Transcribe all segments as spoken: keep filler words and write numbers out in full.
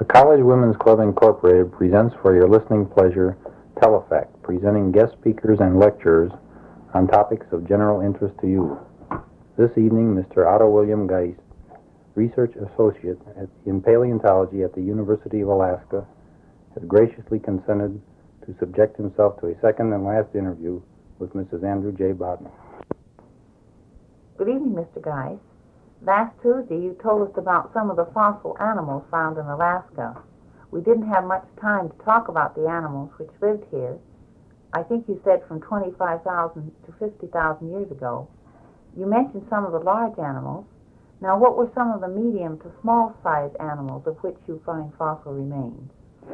College Women's Club Incorporated presents for your listening pleasure Telefact, presenting guest speakers and lecturers on topics of general interest to you. This evening, Mister Otto William Geist, Research Associate at, in Paleontology at the University of Alaska, has graciously consented to subject himself to a second and last interview with Missus Andrew J. Bodner. Good evening, Mister Geist. Last Tuesday, you told us about some of the fossil animals found in Alaska. We didn't have much time to talk about the animals which lived here. I think you said from twenty-five thousand to fifty thousand years ago. You mentioned some of the large animals. Now, what were some of the medium to small-sized animals of which you find fossil remains?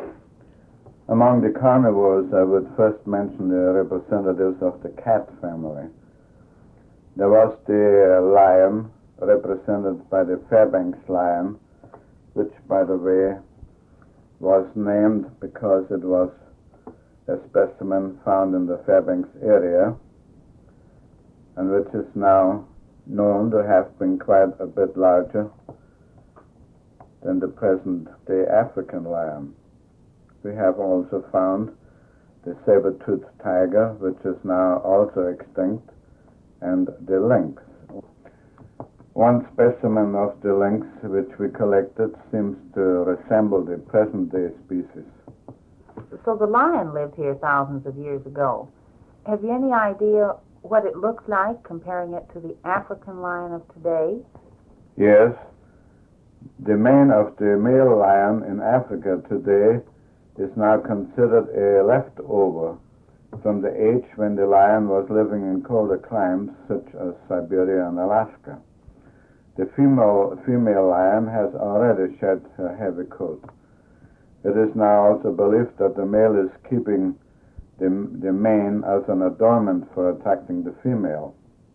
Among the carnivores, I would first mention the representatives of the cat family. There was the lion, represented by the Fairbanks lion, which, by the way, was named because it was a specimen found in the Fairbanks area, and which is now known to have been quite a bit larger than the present-day African lion. We have also found the saber-toothed tiger, which is now also extinct, and the lynx. One specimen of the lynx which we collected seems to resemble the present-day species. So the lion lived here thousands of years ago. Have you any idea what it looks like, comparing it to the African lion of today? Yes. The mane of the male lion in Africa today is now considered a leftover from the age when the lion was living in colder climes such as Siberia and Alaska. The female, female lion has already shed her heavy coat. It is now also believed that the male is keeping the, the mane as an adornment for attracting the female.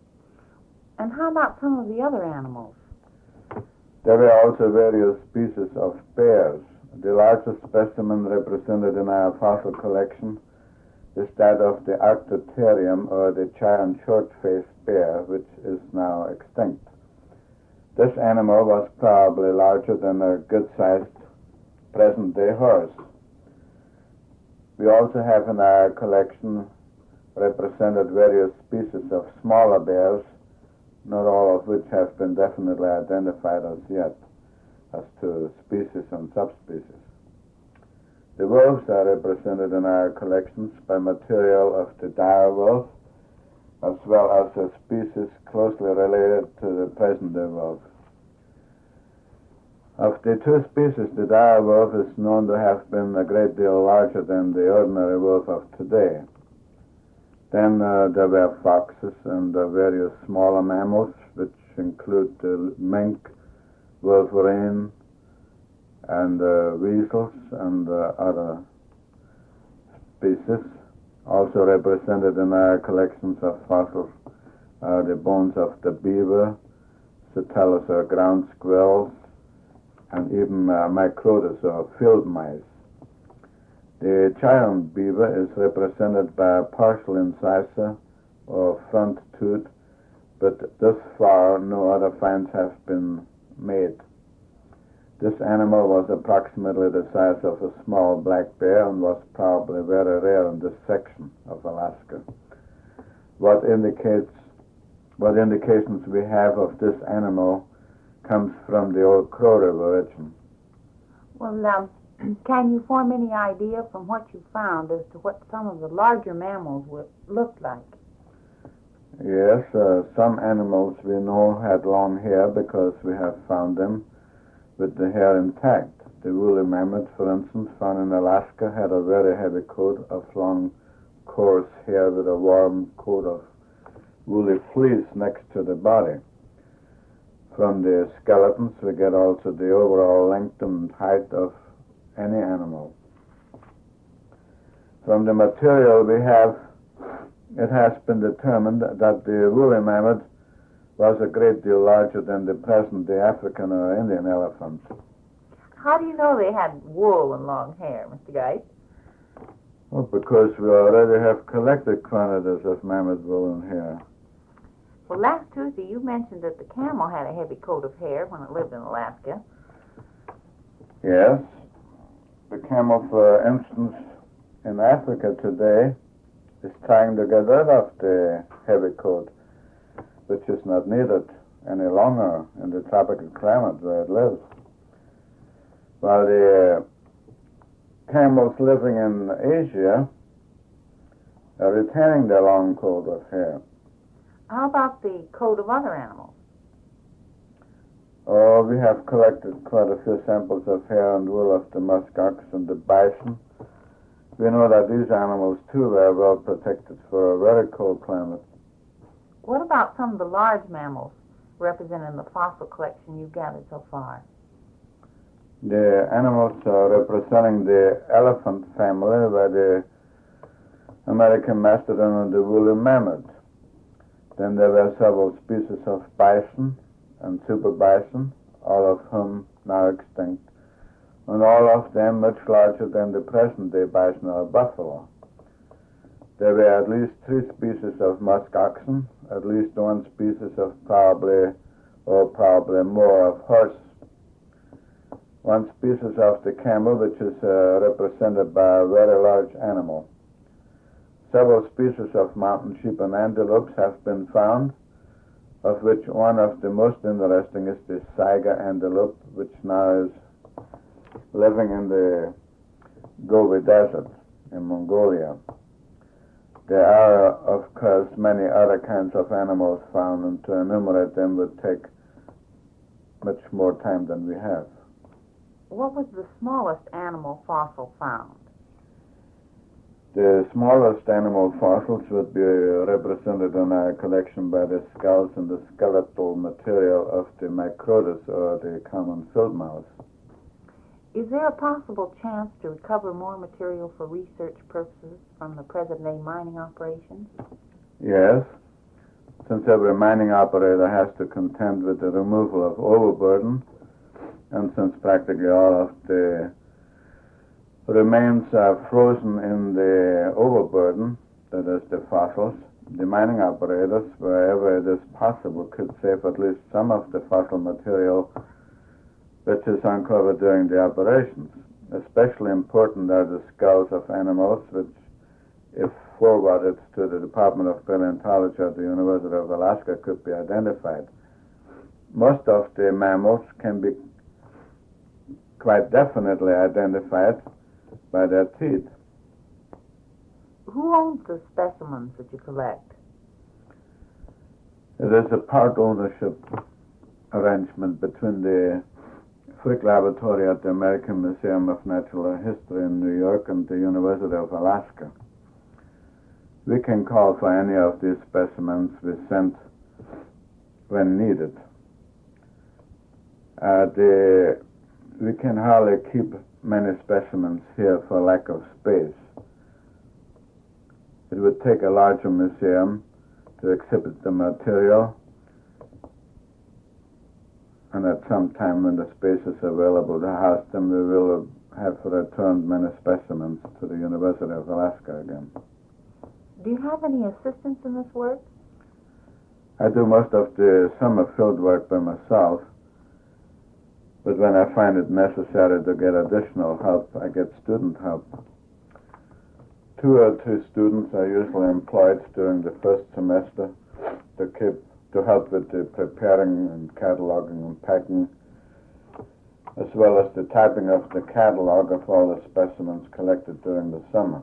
And how about some of the other animals? There were also various species of bears. The largest specimen represented in our fossil collection is that of the Arctotherium, or the giant short-faced bear, which is now extinct. This animal was probably larger than a good-sized present-day horse. We also have in our collection represented various species of smaller bears, not all of which have been definitely identified as yet as to species and subspecies. The wolves are represented in our collections by material of the dire wolf, as well as a species closely related to the present-day wolf. Of the two species, the dire wolf is known to have been a great deal larger than the ordinary wolf of today. Then uh, there were foxes and uh, various smaller mammals, which include the mink, wolverine, and uh, weasels and uh, other species. Also represented in our collections of fossils are the bones of the beaver, Satellis or ground squirrels, and even uh, Microtus or field mice. The giant beaver is represented by a partial incisor or front tooth, but thus far no other finds have been made. This animal was approximately the size of a small black bear and was probably very rare in this section of Alaska. What indicates, what indications we have of this animal comes from the old Crow River region. Well, um, can you form any idea from what you found as to what some of the larger mammals would look like? Yes, uh, some animals we know had long hair because we have found them with the hair intact. The woolly mammoth, for instance, found in Alaska, had a very heavy coat of long, coarse hair with a warm coat of woolly fleece next to the body. From the skeletons, we get also the overall length and height of any animal. From the material we have, it has been determined that the woolly mammoth was a great deal larger than the present-day African or Indian elephant. How do you know they had wool and long hair, Mister Geist? Well, because we already have collected quantities of mammoth wool and hair. Well, last Tuesday you mentioned that the camel had a heavy coat of hair when it lived in Alaska. Yes, The camel, for instance, in Africa today, is trying to get rid of the heavy coat, which is not needed any longer in the tropical climate where it lives. While the camels living in Asia are retaining their long coat of hair. How about the coat of other animals? Oh, we have collected quite a few samples of hair and wool of the musk ox and the bison. We know that these animals, too, are well protected for a very cold climate. What about some of the large mammals represented in the fossil collection you've gathered so far? The animals are representing the elephant family by the American mastodon and the woolly mammoth. Then there were several species of bison and super bison, all of whom now extinct, and all of them much larger than the present-day bison or buffalo. There were at least three species of musk oxen, at least one species of probably, or probably more, of horse. One species of the camel, which is uh, represented by a very large animal. Several species of mountain sheep and antelopes have been found, of which one of the most interesting is the Saiga antelope, which now is living in the Gobi Desert in Mongolia. There are, of course, many other kinds of animals found, and to enumerate them would take much more time than we have. What was the smallest animal fossil found? The smallest animal fossils would be represented in our collection by the skulls and the skeletal material of the Microdus, or the common field mouse. Is there a possible chance to recover more material for research purposes from the present-day mining operations? Yes, since every mining operator has to contend with the removal of overburden, and since practically all of the remains are frozen in the overburden, that is the fossils, the mining operators, wherever it is possible, could save at least some of the fossil material which is uncovered during the operations. Especially important are the skulls of animals, which, if forwarded to the Department of Paleontology at the University of Alaska, could be identified. Most of the mammals can be quite definitely identified by their teeth. Who owns the specimens that you collect? It is a part ownership arrangement between the Frick Laboratory at the American Museum of Natural History in New York and the University of Alaska. We can call for any of these specimens we sent when needed. Uh, the, we can hardly keep many specimens here for lack of space. It would take a larger museum to exhibit the material, and at some time when the space is available to house them, we will have returned many specimens to the University of Alaska again. Do you have any assistance in this work? I do most of the summer field work by myself, but when I find it necessary to get additional help, I get student help. Two or three students are usually employed during the first semester to keep to help with the preparing and cataloging and packing, as well as the typing of the catalog of all the specimens collected during the summer.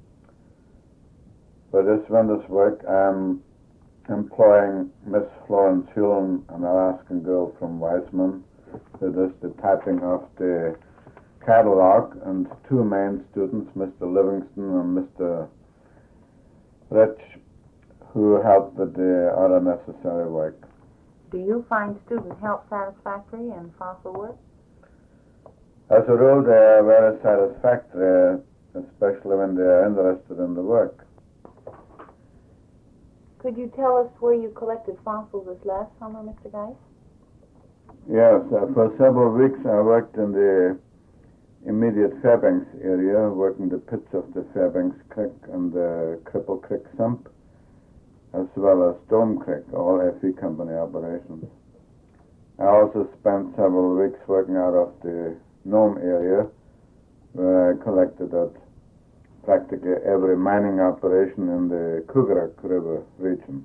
For this winter's work, I'm employing Miss Florence Hewlin, an Alaskan girl from Weizmann, who does the typing of the catalog, and two main students, Mister Livingston and Mister Rich, who help with the other necessary work. Do you find student help satisfactory in fossil work? As a rule, they are very satisfactory, especially when they are interested in the work. Could you tell us where you collected fossils this last summer, Mister Geis? Yes, uh, for several weeks I worked in the immediate Fairbanks area, working the pits of the Fairbanks Creek and the Cripple Creek sump, as well as Dome Creek, all F E Company operations. I also spent several weeks working out of the Nome area, where I collected at practically every mining operation in the Kugrak River region.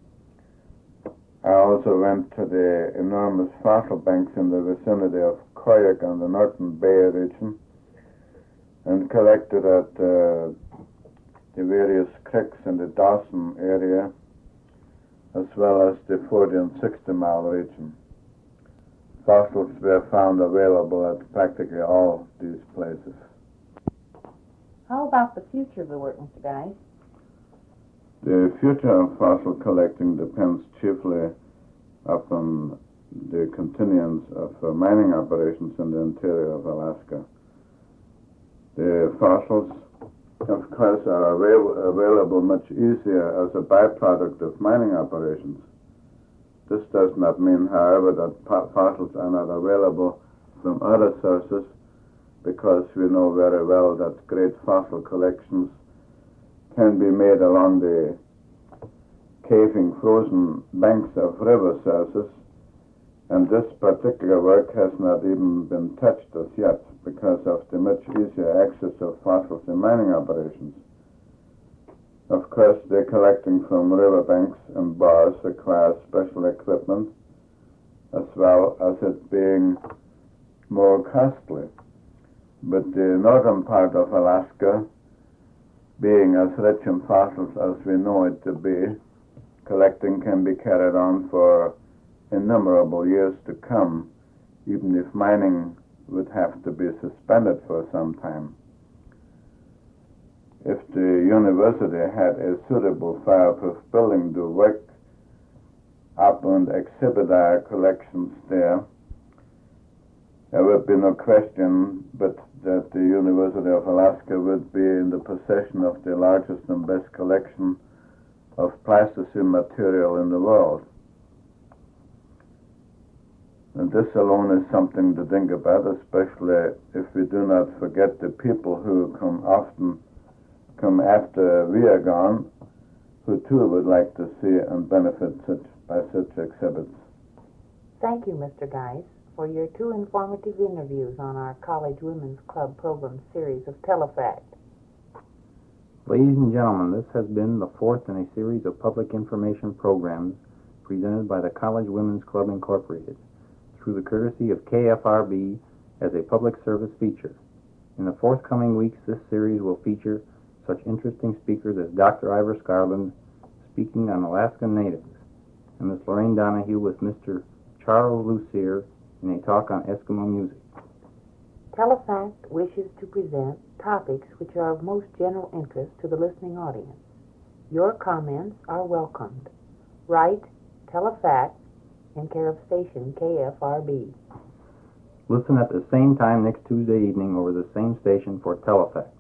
I also went to the enormous fossil banks in the vicinity of Koyuk and the Norton Bay region and collected at uh, the various creeks in the Dawson area as well as the forty and sixty mile region. Fossils were found available at practically all these places. How about the future of the work, Mister Guys? The future of fossil collecting depends chiefly upon the continuance of uh, mining operations in the interior of Alaska. The fossils, of course, are avail- available much easier as a byproduct of mining operations. This does not mean, however, that po- fossils are not available from other sources, because we know very well that great fossil collections can be made along the caving frozen banks of river sources, and this particular work has not even been touched as yet because of the much easier access of fossils in mining operations. Of course, the collecting from riverbanks and bars requires special equipment, as well as it being more costly. But the northern part of Alaska, being as rich in fossils as we know it to be, collecting can be carried on for innumerable years to come, even if mining would have to be suspended for some time. If the university had a suitable fireproof building to work up and exhibit our collections there, there would be no question but that the University of Alaska would be in the possession of the largest and best collection of Pleistocene material in the world. And this alone is something to think about, especially if we do not forget the people who come often come after we are gone, who too would like to see and benefit such by such exhibits. Thank you, Mister Guys, for your two informative interviews on our College Women's Club program series of Telefact. Ladies and gentlemen, this has been the fourth in a series of public information programs presented by the College Women's Club Incorporated through the courtesy of K F R B as a public service feature. In the forthcoming weeks, this series will feature such interesting speakers as Doctor Ivor Scarland speaking on Alaskan natives, and Miss Lorraine Donahue with Mister Charles Lucier in a talk on Eskimo music. Telefact wishes to present topics which are of most general interest to the listening audience. Your comments are welcomed. Write Telefact in care of station K F R B. Listen at the same time next Tuesday evening over the same station for Telefact.